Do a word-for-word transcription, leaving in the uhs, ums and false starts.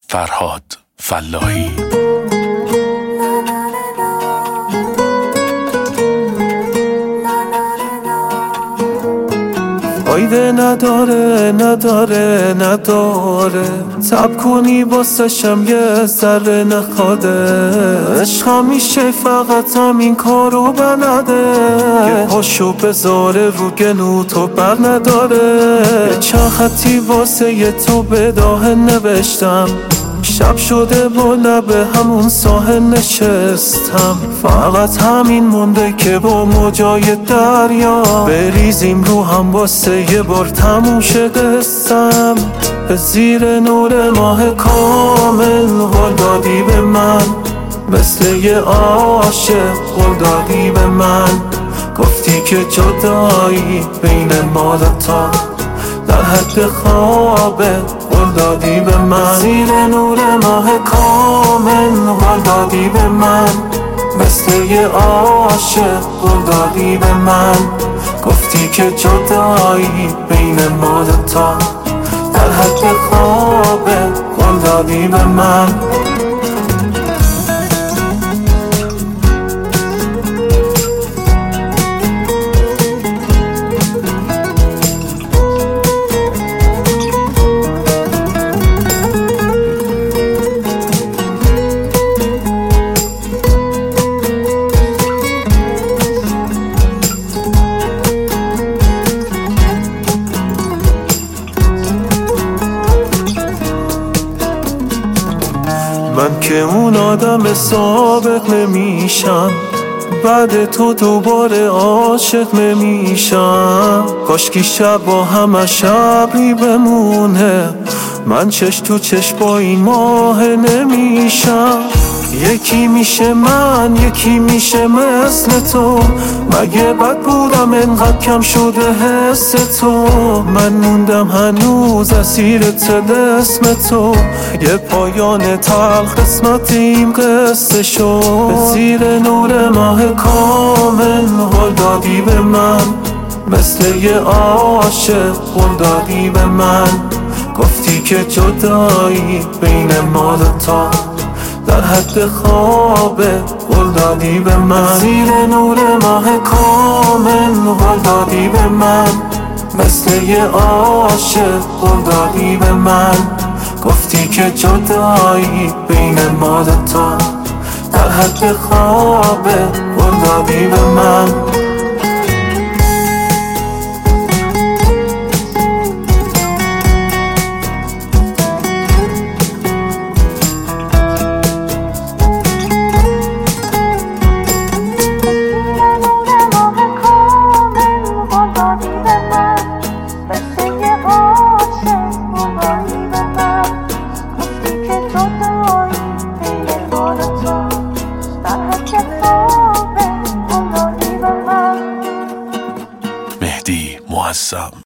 فرهاد فلاحی. فایده نداره نداره نداره، تب کنی واسشم یه ذره نخواده. عشق همیشه فقط همین کارو بلده، یه پاشو بذاره رو گلو تو بر نداره. یه چند خطی واسه یه تو بداه نوشتم، شب شده با لب همون ساحل نشستم. فقط همین مونده که با موجای دریا بریزیم رو هم واسه یه بار تموم شه قصم. به زیر نور ماه کامل قول دادی به من، مثل یه عاشق قول دادی به من. گفتی که جدایی بین ما دوتا در حد خوابه قول دادی به من. زیر نور ماه کامل قول دادی به من، مثل یه عاشق قول دادی به من. گفتی که جدایی بین ما دوتا در حد خوابه قول دادی به من. من که اون آدم سابق نمیشم، بعد تو دوباره عاشق نمیشم. کاشکی شب با همه شبی بمونه، من چش تو چش با این ماه نمیشم. یکی میشه من یکی میشه مثل تو، مگه بد بودم انقدر کم شده حس تو. من موندم هنوز اسیر طلسم تو، یه پایان تلخ قسمت این قصه شو. به زیر نور ماه کامل قول دادی به من، مثل یه عاشق قول دادی به من. گفتی که جدایی بین ما دوتا در حد خوابه قول دادی به من. زیر نور ماه کامل قول دادی به من، مثل یه عاشق قول دادی به من. گفتی که جدایی بین ما دوتا در حد خوابه قول دادی به من. مهدی معظم.